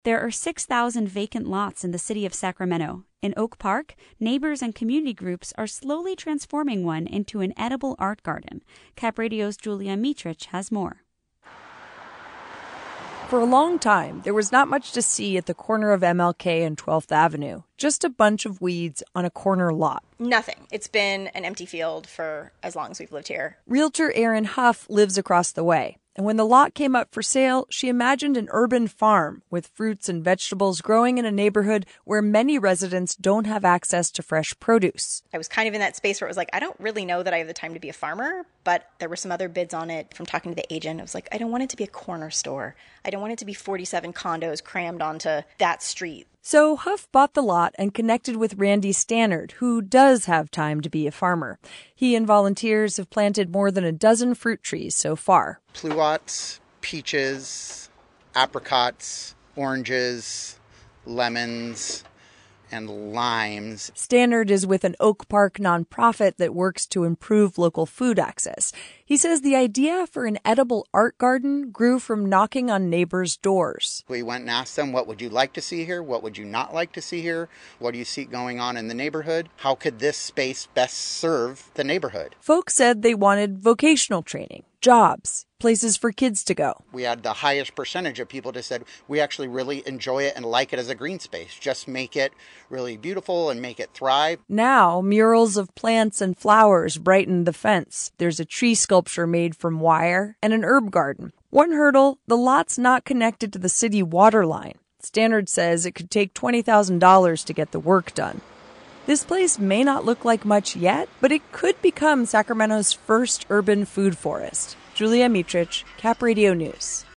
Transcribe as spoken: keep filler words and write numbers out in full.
There are six thousand vacant lots in the city of Sacramento. In Oak Park, neighbors and community groups are slowly transforming one into an edible art garden. Cap Radio's Julia Mitrich has more. For a long time, there was not much to see at the corner of M L K and twelfth Avenue. Just a bunch of weeds on a corner lot. Nothing. It's been an empty field for as long as we've lived here. Realtor Erin Huff lives across the way. And when the lot came up for sale, she imagined an urban farm with fruits and vegetables growing in a neighborhood where many residents don't have access to fresh produce. I was kind of in that space where it was like, I don't really know that I have the time to be a farmer, but there were some other bids on it from talking to the agent. I was like, I don't want it to be a corner store. I don't want it to be forty-seven condos crammed onto that street. So Huff bought the lot and connected with Randy Stannard, who does have time to be a farmer. He and volunteers have planted more than a dozen fruit trees so far. Pluots, peaches, apricots, oranges, lemons, and limes. Stannard is with an Oak Park nonprofit that works to improve local food access. He says the idea for an edible art garden grew from knocking on neighbors' doors. We went and asked them, what would you like to see here? What would you not like to see here? What do you see going on in the neighborhood? How could this space best serve the neighborhood? Folks said they wanted vocational training, jobs, places for kids to go. We had the highest percentage of people that said, we actually really enjoy it and like it as a green space. Just make it really beautiful and make it thrive. Now, murals of plants and flowers brighten the fence. There's a tree sculpture made from wire and an herb garden. One hurdle, the lot's not connected to the city water line. Stannard says it could take twenty thousand dollars to get the work done. This place may not look like much yet, but it could become Sacramento's first urban food forest. Julia Mitrich, Cap Radio News.